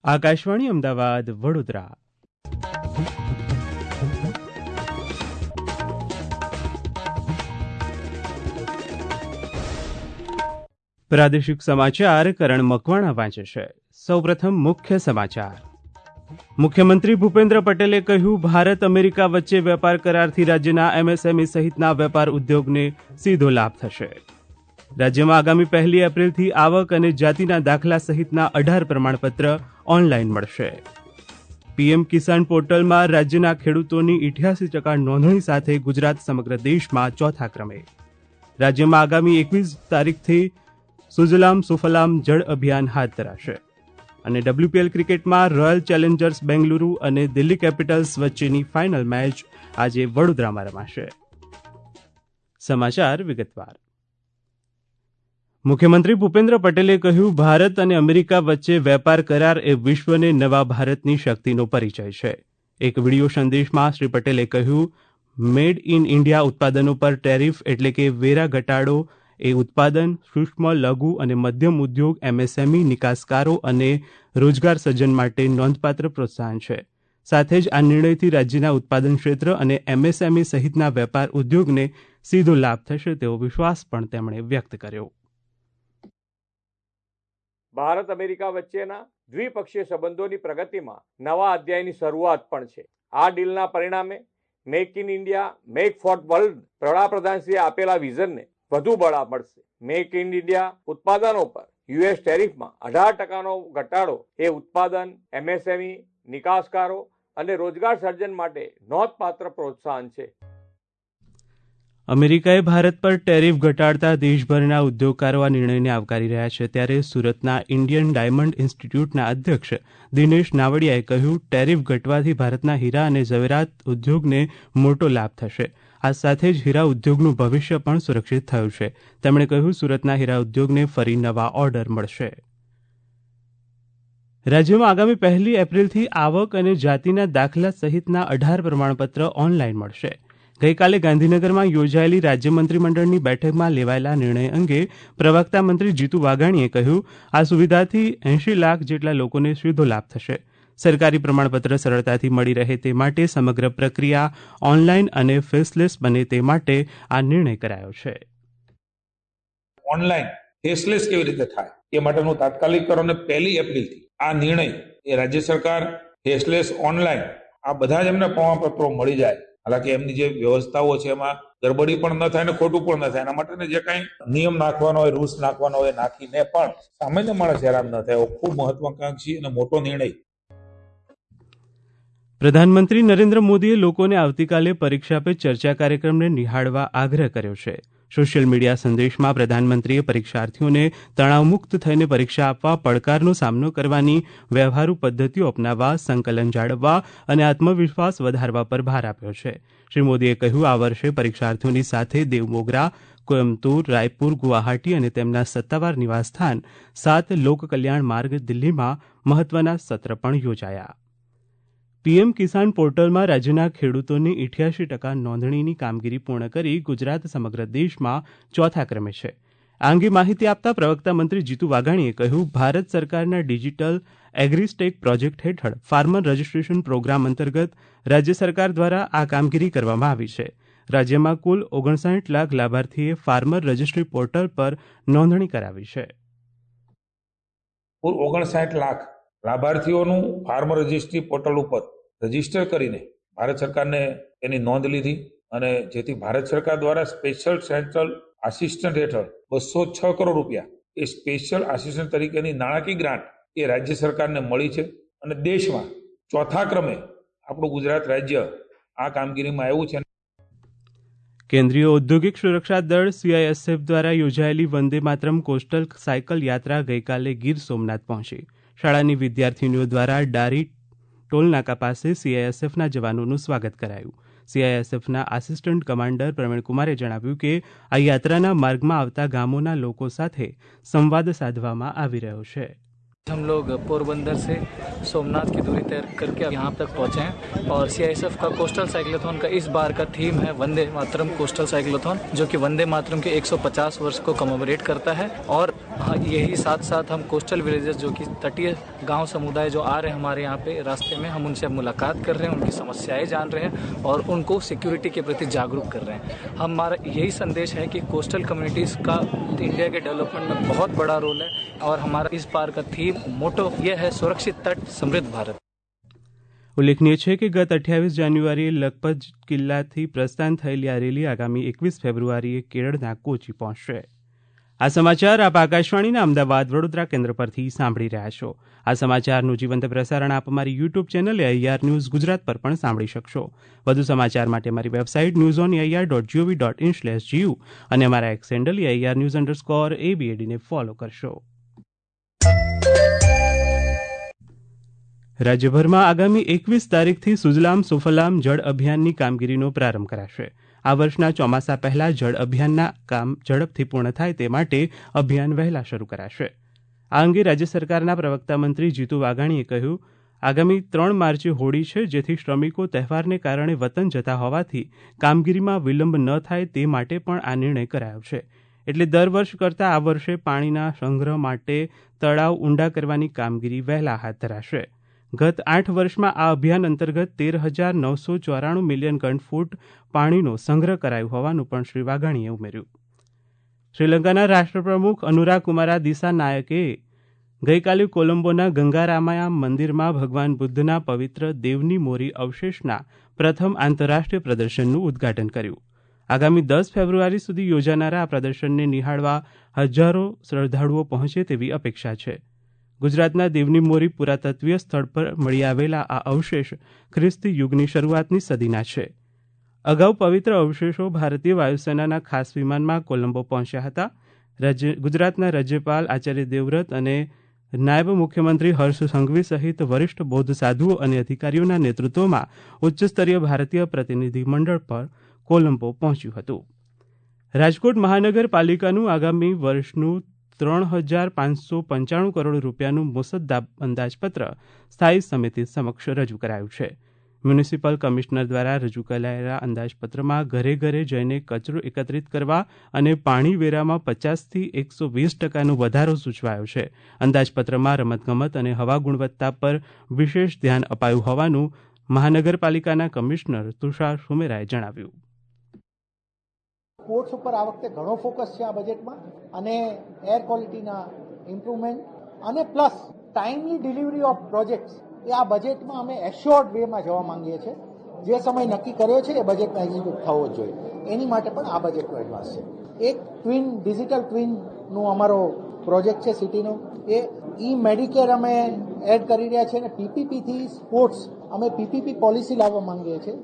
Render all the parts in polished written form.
આકાશવાણી અમદાવાદ વડોદરા. પ્રાદેશિક સમાચાર કરણ મકવાણા વાંચે છે. સૌપ્રથમ મુખ્ય સમાચાર. મુખ્યમંત્રી ભૂપેન્દ્ર પટેલે કહ્યું, ભારત અમેરિકા વચ્ચે વેપાર કરારથી રાજ્યના એમએસએમઈ સહિતના વેપાર ઉદ્યોગને સીધો લાભ થશે. રાજ્યમાં આગામી 1 એપ્રિલથી આવક અને જાતિના દાખલા સહિતના 18 પ્રમાણપત્ર ઓનલાઈન મળશે. પીએમ કિસાન પોર્ટલમાં રાજ્યના ખેડૂતોની 88% નોંધણી સાથે ગુજરાત સમગ્ર દેશમાં ચોથા ક્રમે. રાજ્યમાં આગામી 21 તારીખથી સુજલામ સુફલામ જળ અભિયાન હાથ ધરાશે. અને WPL ક્રિકેટમાં રોયલ ચેલેન્જર્સ બેંગલુરુ અને દિલ્હી કેપિટલ્સ વચ્ચેની ફાઇનલ મેચ આજે વડોદરામાં રમાશે. સમાચાર વિગતવાર. મુખ્યમંત્રી ભૂપેન્દ્ર પટેલે કહ્યું, ભારત અને અમેરિકા વચ્ચે વેપાર કરાર એ વિશ્વને નવા ભારતની શક્તિનો પરિચય છે. એક વિડીયો સંદેશમાં શ્રી પટેલે કહ્યું, મેડ ઇન ઇન્ડિયા ઉત્પાદનો પર ટેરિફ એટલે કે વેરા ઘટાડો એ ઉત્પાદન, સૂક્ષ્મ, લઘુ અને મધ્યમ ઉદ્યોગ, એમએસએમઈ, નિકાસકારો અને રોજગાર સર્જન માટે નોંધપાત્ર પ્રોત્સાહન છે. સાથે જ આ નિર્ણયથી રાજ્યના ઉત્પાદન ક્ષેત્ર અને એમએસએમઈ સહિતના વેપાર ઉદ્યોગને સીધો લાભ થશે તેવો વિશ્વાસ પણ તેમણે વ્યક્ત કર્યો. ભારત અમેરિકા વચ્ચેના દ્વિપક્ષીય સંબંધોની પ્રગતિમાં નવા અધ્યાયની શરૂઆત પણ છે. આ ડીલના પરિણામે make in India, make for world વડાપ્રધાનશ્રીએ આપેલા વિઝનને વધુ બળ મળશે. મેક ઇન ઇન્ડિયા ઉત્પાદનો પર યુએસ ટેરિફમાં 18% ઘટાડો એ ઉત્પાદન, એમએસએમઈ, નિકાસકારો અને રોજગાર સર્જન માટે નોંધપાત્ર પ્રોત્સાહન છે. અમેરિકાએ ભારત પર ટેરિફ ઘટાડતા દેશભરના ઉદ્યોગકારો આ નિર્ણયને આવકારી રહ્યા છે. ત્યારે સુરતના ઇન્ડિયન ડાયમંડ ઇન્સ્ટિટ્યૂટના અધ્યક્ષ દિનેશ નાવડિયાએ કહ્યું, ટેરિફ ઘટવાથી ભારતના હીરા અને ઝવેરાત ઉદ્યોગને મોટો લાભ થશે. આ સાથે જ હીરા ઉદ્યોગનું ભવિષ્ય પણ સુરક્ષિત થયું છે. તેમણે કહ્યું, સુરતના હીરા ઉદ્યોગને ફરી નવા ઓર્ડર મળશે. રાજ્યમાં આગામી 1 એપ્રિલથી આવક અને જાતિના દાખલા સહિતના 18 પ્રમાણપત્ર ઓનલાઈન મળશે. ગઈકાલે ગાંધીનગરમાં યોજાયેલી રાજ્ય મંત્રીમંડળની બેઠકમાં લેવાયેલા નિર્ણય અંગે પ્રવક્તા મંત્રી જીતુ વાઘાણીએ કહ્યું, આ સુવિધાથી 80 લાખ જેટલા લોકોને સીધો લાભ થશે. સરકારી પ્રમાણપત્ર સરળતાથી મળી રહે તે માટે સમગ્ર પ્રક્રિયા ઓનલાઈન અને ફેસલેસ બને તે માટે આ નિર્ણય કરાયો છે. ઓનલાઈન ફેસલેસ કેવી રીતે થાય એ માટેનું તાત્કાલિક કરો અને 1 એપ્રિલથી આ નિર્ણય એ રાજ્ય સરકાર ફેસલેસ ઓનલાઈન આ બધા જ એમને પ્રમાણપત્રો મળી જાય. હાલાકી એમની જે વ્યવસ્થાઓ છે એમાં ગડબડી પણ ન થાય ને ખોટું પણ ન થાય. એના માટે જે કાંઈ નિયમ નાખવાનો હોય, રૂલ્સ નાખવાનો હોય, નાખીને પણ સામાન્ય માણસ હેરાન ન થાય. ખૂબ મહત્વાકાંક્ષી અને મોટો નિર્ણય. પ્રધાનમંત્રી નરેન્દ્ર મોદીએ લોકોને આવતીકાલે પરીક્ષા પે ચર્ચા કાર્યક્રમને નિહાળવા આગ્રહ કર્યો છે. સોશિયલ મીડિયા સંદેશમાં પ્રધાનમંત્રીએ પરીક્ષાર્થીઓને તણાવમુક્ત થઈને પરીક્ષા આપવા, પડકારનો સામનો કરવાની વ્યવહારુ પદ્ધતિઓ અપનાવવા, સંકલન જાળવવા અને આત્મવિશ્વાસ વધારવા પર ભાર આપ્યો છે. શ્રી મોદીએ કહ્યું, આ વર્ષે પરીક્ષાર્થીઓની સાથે દેવમોગરા, કોયમ્બતુર, રાયપુર, ગુવાહાટી અને તેમના સત્તાવાર નિવાસસ્થાન 7 લોકકલ્યાણ માર્ગ દિલ્હીમાં મહત્વના સત્ર પણ યોજાયા. પીએમ કિસાન પોર્ટલમાં રાજ્યના ખેડૂતોની 88% નોંધણીની કામગીરી પૂર્ણ કરી ગુજરાત સમગ્ર દેશમાં ચોથા ક્રમે છે. આ અંગે માહિતી આપતા પ્રવક્તા મંત્રી જીતુ વાઘાણીએ કહ્યું, ભારત સરકારના ડિજિટલ એગ્રીસ્ટેક પ્રોજેક્ટ હેઠળ ફાર્મર રજિસ્ટ્રેશન પ્રોગ્રામ અંતર્ગત રાજ્ય સરકાર દ્વારા આ કામગીરી કરવામાં આવી છે. રાજ્યમાં કુલ 59 લાખ લાભાર્થીએ ફાર્મર રજિસ્ટ્રી પોર્ટલ પર નોંધણી કરાવી છે. કુલ 59 લાખ લાભાર્થીઓનું ફાર્મર રજિસ્ટ્રી પોર્ટલ ઉપર રજીસ્ટર કરીને ભારત સરકારને એની નોંધ લીધી અને જેથી ભારત સરકાર દ્વારા સ્પેશિયલ સેન્ટ્રલ આસિસ્ટન્ટ હેઠળ 206 કરોડ રૂપિયા એ સ્પેશિયલ આસિસ્ટન્ટ તરીકેની નાણાકીય ગ્રાન્ટ એ રાજ્ય સરકારને મળી છે. અને દેશમાં ચોથા ક્રમે આપણું ગુજરાત રાજ્ય આ કામગીરીમાં આવ્યું છે. કેન્દ્રીય ઔદ્યોગિક સુરક્ષા દળ CISF દ્વારા યોજાયેલી વંદે માતરમ કોસ્ટલ સાયકલ યાત્રા ગઈકાલે ગીર સોમનાથ પહોંચી. શાળાની વિદ્યાર્થીનીઓ દ્વારા ડારી ટોલનાકા પાસે CISFના જવાનોનું સ્વાગત કરાયું. CISFના આસિસ્ટન્ટ કમાન્ડર પ્રવીણકુમારે જણાવ્યું કે આ યાત્રાના માર્ગમાં આવતા ગામોના લોકો સાથે સંવાદ સાધવામાં આવી રહ્યો છે. हम लोग पोरबंदर से सोमनाथ की दूरी तय करके यहाँ तक पहुँचे हैं और CISF का कोस्टल साइक्लोथॉन का इस बार का थीम है वंदे मातरम कोस्टल साइक्लोथॉन, जो कि वंदे मातरम के 150 वर्ष को कमेमोरेट करता है। और यही साथ साथ हम कोस्टल विलेजेस जो कि तटीय गांव समुदाय जो आ रहे हैं हमारे यहाँ पे रास्ते में, हम उनसे मुलाकात कर रहे हैं, उनकी समस्याएं जान रहे हैं और उनको सिक्योरिटी के प्रति जागरूक कर रहे हैं। हमारा यही संदेश है कि कोस्टल कम्युनिटीज़ का इंडिया के डेवलपमेंट में बहुत बड़ा रोल है और हमारा इस बार का थीम मोटो यह है सुरक्षित तट समृद्ध भारत। ઉલ્લેખનીય છે કે ગત 28 જાન્યુઆરીએ લખપત કિલ્લાથી પ્રસ્થાન થયેલી આ રેલી આગામી 21 ફેબ્રુઆરીએ કેરળના કોચી પહોંચશે। આ સમાચાર આપ આકાશવાણીના અમદાવાદ વડોદરા કેન્દ્ર પરથી સાંભળી રહ્યા છો। આ સમાચારનું જીવંત પ્રસારણ આપ અમારી YouTube channel AIR news Gujarat પર પણ સાંભળી શકશો। વધુ સમાચાર માટે અમારી વેબસાઇટ newsonair.gov.in/gu અને અમારા એક્સ હેન્ડલ AIR_news_ABAD ને ફોલો કરશો। રાજ્યભરમાં આગામી 21 તારીખથી સુજલામ સુફલામ જળ અભિયાનની કામગીરીનો પ્રારંભ કરાશે। આ વર્ષના ચોમાસા પહેલા જળ અભિયાનના કામ ઝડપથી પૂર્ણ થાય તે માટે અભિયાન વહેલા શરૂ કરાશે। આ અંગે રાજ્ય સરકારના પ્રવક્તા મંત્રી જીતુ વાઘાણીએ કહ્યું, આગામી 3 માર્ચે હોળી છે, જેથી શ્રમિકો તહેવારને કારણે વતન જતા હોવાથી કામગીરીમાં વિલંબ ન થાય તે માટે પણ આ નિર્ણય કરાયો છે। એટલે દર વર્ષ કરતાં આ વર્ષે પાણીના સંગ્રહ માટે તળાવ ઊંડા કરવાની કામગીરી વહેલા હાથ ધરાશે। ગત 8 વર્ષમાં આ અભિયાન અંતર્ગત 13,994 મિલિયન ઘનફૂટ પાણીનો સંગ્રહ કરાયો હોવાનું પણ શ્રી વાઘાણીએ ઉમેર્યું। શ્રીલંકાના રાષ્ટ્રપ્રમુખ અનુરા કુમારા દિસાનાયકે ગઈકાલે કોલંબોના ગંગારામાયા મંદિરમાં ભગવાન બુદ્ધના પવિત્ર દેવની મોરી અવશેષના પ્રથમ આંતરરાષ્ટ્રીય પ્રદર્શનનું ઉદ્ઘાટન કર્યું। આગામી 10 ફેબ્રુઆરી સુધી યોજાનારા આ પ્રદર્શનને નિહાળવા હજારો શ્રદ્ધાળુઓ પહોંચે તેવી અપેક્ષા છે। ગુજરાતના દેવની મોરી પુરાતત્વીય સ્થળ પર મળી આવેલા આ અવશેષ ખ્રિસ્તી યુગની શરૂઆતની સદીના છે। અગાઉ પવિત્ર અવશેષો ભારતીય વાયુસેનાના ખાસ વિમાનમાં કોલંબો પહોંચ્યા હતા। ગુજરાતના રાજ્યપાલ આચાર્ય દેવવ્રત અને નાયબ મુખ્યમંત્રી હર્ષ સંઘવી સહિત વરિષ્ઠ બૌદ્ધ સાધુઓ અને અધિકારીઓના નેતૃત્વમાં ઉચ્ચસ્તરીય ભારતીય પ્રતિનિધિ મંડળ પર કોલંબો પહોંચ્યું હતું। રાજકોટ મહાનગરપાલિકાનું આગામી વર્ષનું 3,595 કરોડ રૂપિયાનું મુસદ્દા અંદાજપત્ર સ્થાયી સમિતિ સમક્ષ રજૂ કરાયું છે। મ્યુનિસિપલ કમિશનર દ્વારા રજૂ કરાયેલા અંદાજપત્રમાં ઘરે ઘરે જઈને કચરો એકત્રિત કરવા અને પાણી વેરામાં 50થી 120% વધારો સૂચવાયો છે। અંદાજપત્રમાં રમતગમત અને હવા ગુણવત્તા પર વિશેષ ધ્યાન અપાયું હોવાનું મહાનગરપાલિકાના કમિશનર તુષાર સુમેરાએ જણાવ્યું। સ્પોર્ટ્સ ઉપર આ વખતે ઘણો ફોકસ છે આ બજેટમાં અને એર ક્વોલિટીના ઇમ્પ્રુવમેન્ટ અને plus timely delivery of projects એ આ બજેટમાં અમે એશ્યોર્ડ વેમાં જવા માંગીએ છીએ। જે સમય નક્કી કર્યો છે એ બજેટમાં એક્ઝિક્યુટ થવો જ જોઈએ, એની માટે પણ આ બજેટનો એડવાન્સ છે। એક ટ્વિન ડિજિટલ ટ્વિનનો અમારો પ્રોજેક્ટ છે સિટીનો, એ મેડિકેર અમે એડ કરી રહ્યા છીએ અને PPPથી સ્પોર્ટ્સ અમે PPP પોલિસી લાવવા માંગીએ છીએ।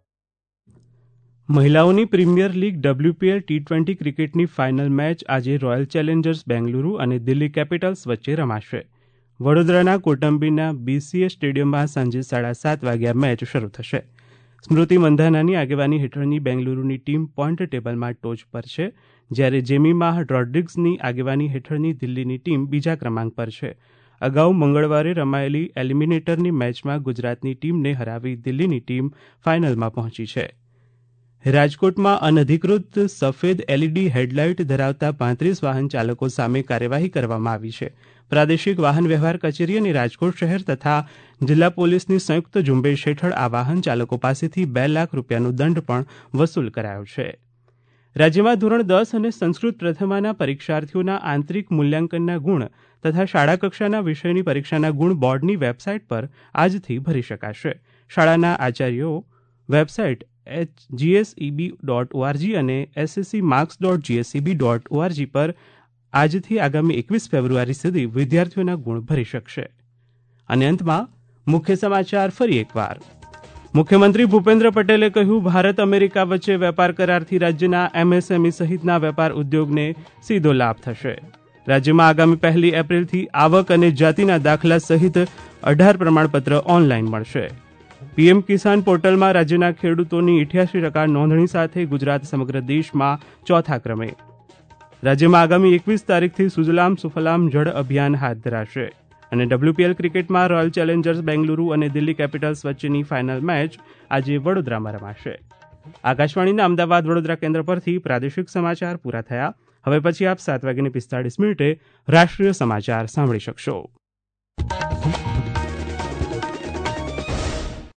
મહિલાઓની પ્રીમિયર લીગ WPL T20 ક્રિકેટની ફાઇનલ મેચ આજે રોયલ ચેલેન્જર્સ બેંગલુરુ અને દિલ્હી કેપિટલ્સ વચ્ચે રમાશે। વડોદરાના કોટંબીના BCA સ્ટેડિયમમાં સાંજે 7:30 વાગ્યા મેચ શરૂ થશે। સ્મૃતિ મંધાનાની આગેવાની હેઠળની બેંગલુરુની ટીમ પોઈન્ટ ટેબલમાં ટોચ પર છે, જ્યારે જેમીમા રોડ્રિગ્સની આગેવાની હેઠળની દિલ્હીની ટીમ બીજા ક્રમાંક પર છે। અગાઉ મંગળવારે રમાયેલી એલિમિનેટરની મેચમાં ગુજરાતની ટીમને હરાવી દિલ્હીની ટીમ ફાઇનલમાં પહોંચી છે। રાજકોટમાં અનધિકૃત સફેદ LED હેડલાઇટ ધરાવતા 35 વાહન ચાલકો સામે કાર્યવાહી કરવામાં આવી છે। પ્રાદેશિક વાહન વ્યવહાર કચેરી અને રાજકોટ શહેર તથા જિલ્લા પોલીસની સંયુક્ત ઝુંબેશ હેઠળ આ વાહન ચાલકો પાસેથી 2 લાખ રૂપિયાનો દંડ પણ વસૂલ કરાયો છે। રાજ્યમાં ધોરણ 10 અને સંસ્કૃત પ્રથમાના પરીક્ષાર્થીઓના આંતરિક મૂલ્યાંકનના ગુણ તથા શાળા કક્ષાના વિષયની પરીક્ષાના ગુણ બોર્ડની વેબસાઇટ પર આજથી ભરી શકાશે। શાળાના આચાર્યો વેબસાઇટ GSEB.org અને sscmarks.gseb.org પર આજથી આગામી 21 ફેબ્રુઆરી સુધી વિદ્યાર્થીઓના ગુણ ભરી શકશે। અને અંતમાં મુખ્ય સમાચાર ફરી એકવાર। મુખ્યમંત્રી ભૂપેન્દ્ર પટેલે કહ્યું, ભારત અમેરિકા વચ્ચે વેપાર કરારથી રાજ્યના MSME સહિતના વેપાર ઉદ્યોગને સીધો લાભ થશે। રાજ્યમાં આગામી 1 એપ્રિલથી આવક અને જાતિના દાખલા સહિત 18 પ્રમાણપત્ર ઓનલાઈન મળશે। PM કિસાન પોર્ટલમાં રાજ્યના ખેડૂતોની 88% નોંધણી સાથે ગુજરાત સમગ્ર દેશમાં ચોથા ક્રમે। રાજ્યમાં આગામી 21 તારીખથી સુજલામ સુફલામ જળ અભિયાન હાથ ધરાશે। અને WPL ક્રિકેટમાં રોયલ ચેલેન્જર્સ બેંગલુરુ અને દિલ્હી કેપિટલ્સ વચ્ચેની ફાઇનલ મેચ આજે વડોદરામાં રમાશે. આકાશવાણીના અમદાવાદ વડોદરા કેન્દ્ર પરથી પ્રાદેશિક સમાચાર પૂરા થયા. હવે પછી આપ 7:45 રાષ્ટ્રીય સમાચાર સાંભળી શકશો.